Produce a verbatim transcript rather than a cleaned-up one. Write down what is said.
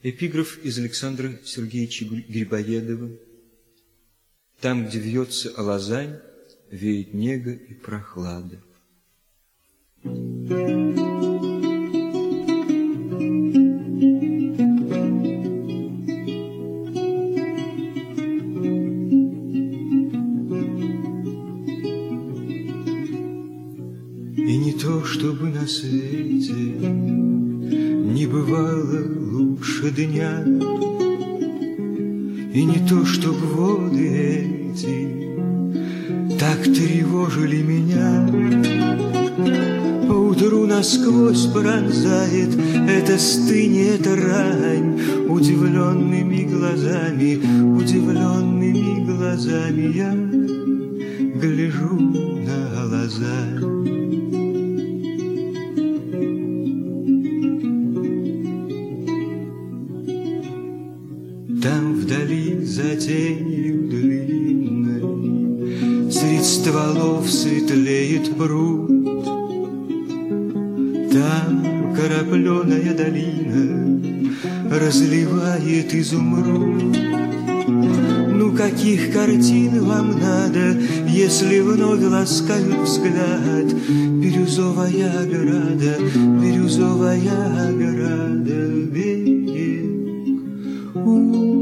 Эпиграф из Александра Сергеевича Грибоедова. Там, где вьется алазань, веет нега и прохлада. И не то, чтобы на свете не бывало лучше дня, и не то, чтоб воды эти так тревожили меня. Поутру насквозь пронзает эта стынь, эта рань. Удивленными глазами, удивленными глазами я гляжу на алазань. Там вдали за тенью длинной средь стволов светлеет пруд. Там крапленая долина разливает изумруд. Ну каких картин вам надо, если вновь ласкают взгляд? Бирюзовая ограда, бирюзовая ограда, берег у